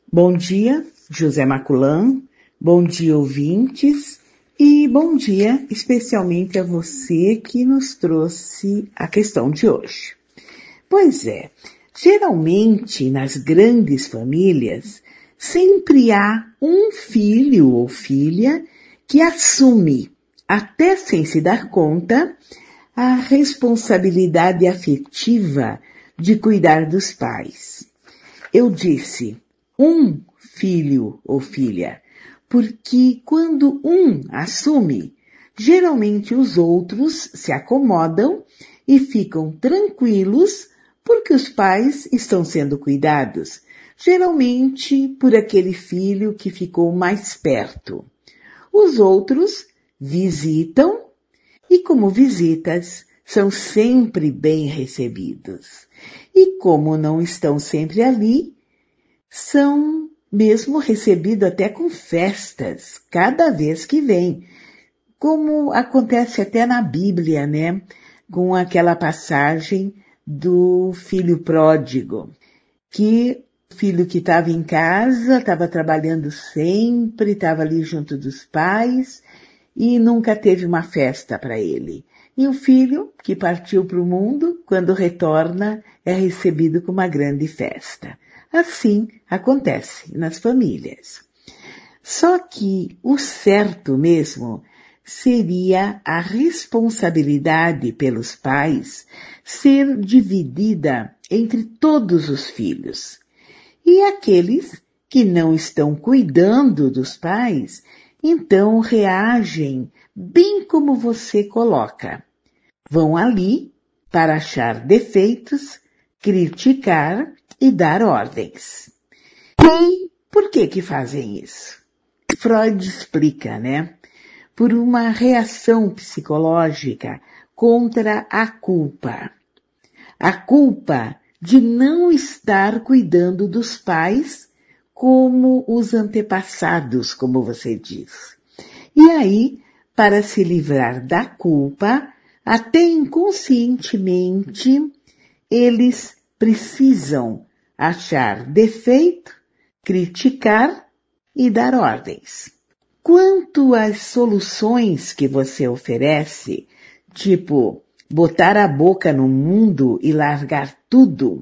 Bom dia, José Maculan. Bom dia, ouvintes. E bom dia especialmente a você que nos trouxe a questão de hoje. Pois é, geralmente nas grandes famílias sempre há um filho ou filha que assume, até sem se dar conta, a responsabilidade afetiva de cuidar dos pais. Eu disse um filho ou filha, porque quando um assume, geralmente os outros se acomodam e ficam tranquilos porque os pais estão sendo cuidados, geralmente por aquele filho que ficou mais perto. Os outros visitam e, como visitas, são sempre bem recebidos. E como não estão sempre ali, são mesmo recebidos até com festas, cada vez que vem. Como acontece até na Bíblia, né? Com aquela passagem do filho pródigo, que o filho que estava em casa, estava trabalhando sempre, estava ali junto dos pais e nunca teve uma festa para ele. E o filho, que partiu para o mundo, quando retorna, é recebido com uma grande festa. Assim acontece nas famílias. Só que o certo mesmo seria a responsabilidade pelos pais ser dividida entre todos os filhos. E aqueles que não estão cuidando dos pais, então reagem bem como você coloca. Vão ali para achar defeitos, criticar e dar ordens. E por que fazem isso? Freud explica, né? Por uma reação psicológica contra a culpa. A culpa de não estar cuidando dos pais como os antepassados, como você diz. E aí, para se livrar da culpa, até inconscientemente, eles precisam achar defeito, criticar e dar ordens. Quanto às soluções que você oferece, tipo botar a boca no mundo e largar tudo,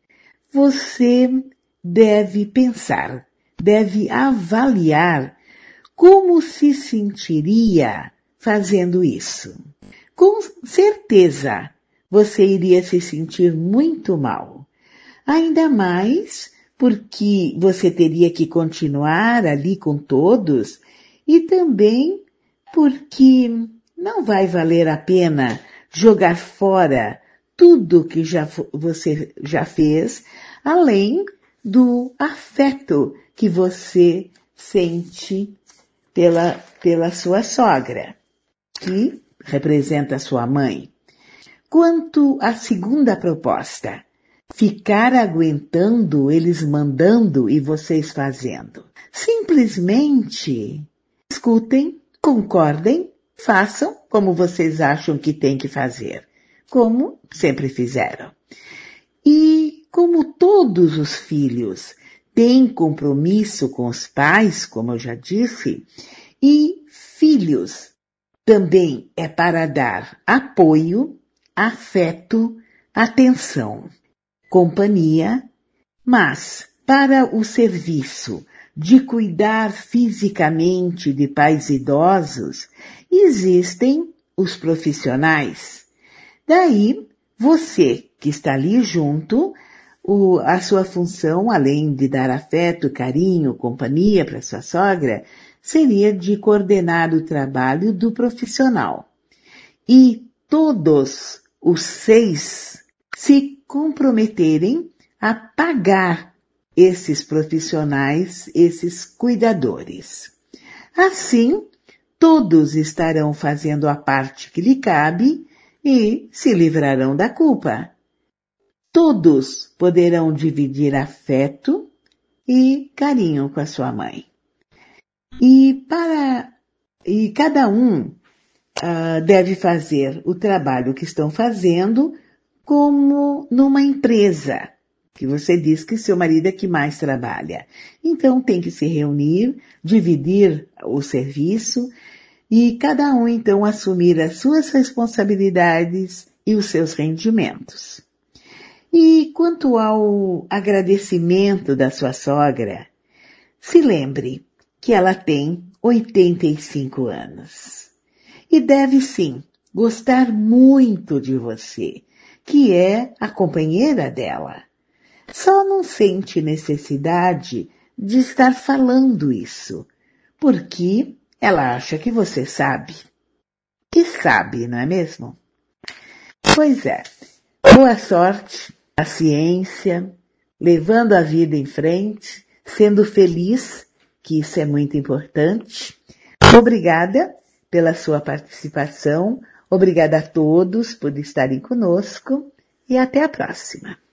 você deve pensar, deve avaliar como se sentiria fazendo isso. Com certeza, você iria se sentir muito mal. Ainda mais porque você teria que continuar ali com todos e também porque não vai valer a pena jogar fora tudo que você já fez, além do afeto que você sente pela sua sogra, que representa sua mãe. Quanto à segunda proposta, ficar aguentando eles mandando e vocês fazendo. Simplesmente escutem, concordem, façam como vocês acham que tem que fazer, como sempre fizeram. E como todos os filhos têm compromisso com os pais, como eu já disse, e filhos também é para dar apoio, afeto, atenção, companhia, mas para o serviço de cuidar fisicamente de pais idosos, existem os profissionais. Daí, você que está ali junto, a sua função, além de dar afeto, carinho, companhia para sua sogra, seria de coordenar o trabalho do profissional. E todos os 6 se comprometerem a pagar esses profissionais, esses cuidadores. Assim, todos estarão fazendo a parte que lhe cabe e se livrarão da culpa. Todos poderão dividir afeto e carinho com a sua mãe. E cada um deve fazer o trabalho que estão fazendo como numa empresa. que você diz que seu marido é que mais trabalha. Então tem que se reunir, dividir o serviço e cada um então assumir as suas responsabilidades e os seus rendimentos. E quanto ao agradecimento da sua sogra, se lembre que ela tem 85 anos. E deve sim gostar muito de você, que é a companheira dela. Só não sente necessidade de estar falando isso, porque ela acha que você sabe. Que sabe, não é mesmo? Pois é. Boa sorte, paciência, levando a vida em frente, sendo feliz, que isso é muito importante. Obrigada pela sua participação, obrigada a todos por estarem conosco e até a próxima.